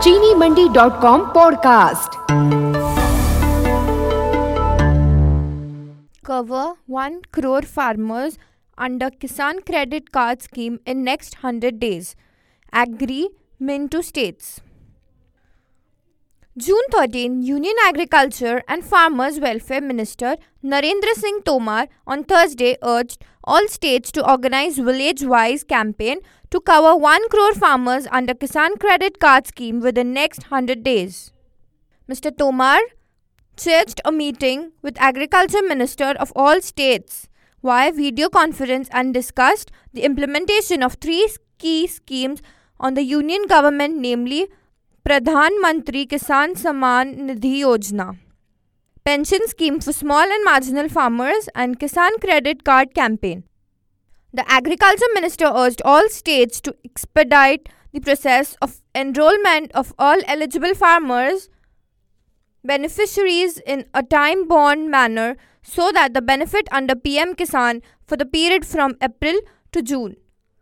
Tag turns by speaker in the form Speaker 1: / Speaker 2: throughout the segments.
Speaker 1: चीनीमंडी.com podcast.
Speaker 2: Cover 1 crore farmers under Kisan Credit Card Scheme in next 100 days. Agree Minto states. June 13, Union Agriculture and Farmers Welfare Minister Narendra Singh Tomar on Thursday urged all states to organize village-wise campaign to cover 1 crore farmers under Kisan Credit Card Scheme within next 100 days. Mr. Tomar chaired a meeting with Agriculture Minister of all states via video conference and discussed the implementation of 3 key schemes on the Union government, namely Pradhan Mantri Kisan Samman Nidhi Yojana, Pension Scheme for Small and Marginal Farmers, and Kisan Credit Card Campaign. The Agriculture Minister urged all states to expedite the process of enrollment of all eligible farmers beneficiaries in a time-bound manner so that the benefit under PM Kisan for the period from April to June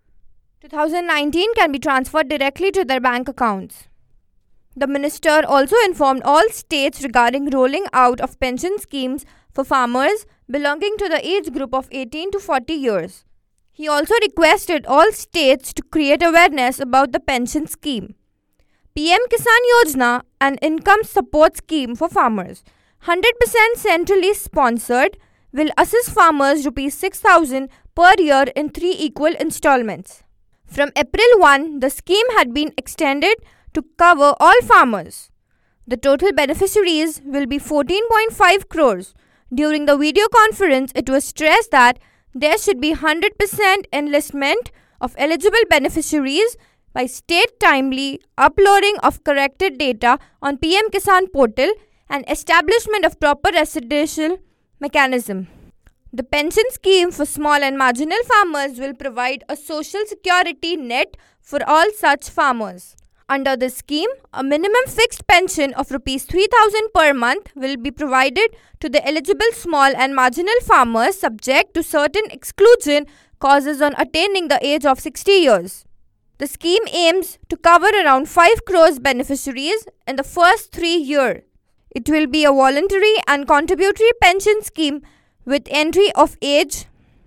Speaker 2: 2019 can be transferred directly to their bank accounts. The minister also informed all states regarding rolling out of pension schemes for farmers belonging to the age group of 18 to 40 years. He also requested all states to create awareness about the pension scheme. PM Kisan Yojana, an income support scheme for farmers, 100% centrally sponsored, will assist farmers Rs 6,000 per year in 3 equal installments. From April 1, the scheme had been extended to cover all farmers. The total beneficiaries will be 14.5 crores. During the video conference, it was stressed that there should be 100% enlistment of eligible beneficiaries by state timely uploading of corrected data on PM Kisan portal and establishment of proper residential mechanism. The pension scheme for small and marginal farmers will provide a social security net for all such farmers. Under this scheme, a minimum fixed pension of Rs 3,000 per month will be provided to the eligible small and marginal farmers subject to certain exclusion clauses on attaining the age of 60 years. The scheme aims to cover around 5 crores beneficiaries in the first 3 years. It will be a voluntary and contributory pension scheme with entry of age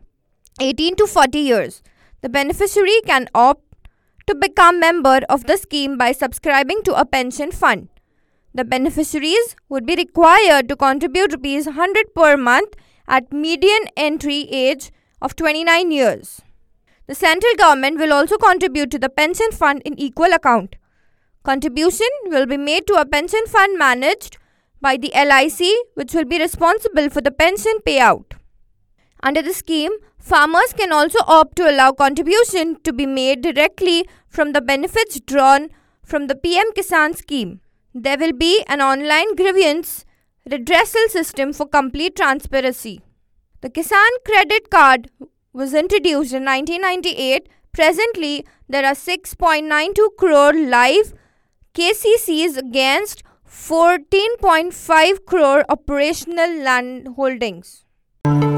Speaker 2: 18 to 40 years. The beneficiary can opt to become member of the scheme by subscribing to a pension fund. The beneficiaries would be required to contribute Rs 100 per month at median entry age of 29 years. The central government will also contribute to the pension fund in equal account. Contribution will be made to a pension fund managed by the LIC, which will be responsible for the pension payout. Under the scheme, farmers can also opt to allow contribution to be made directly from the benefits drawn from the PM Kisan scheme. There will be an online grievance redressal system for complete transparency. The Kisan Credit Card was introduced in 1998. Presently, there are 6.92 crore live KCCs against 14.5 crore operational land holdings.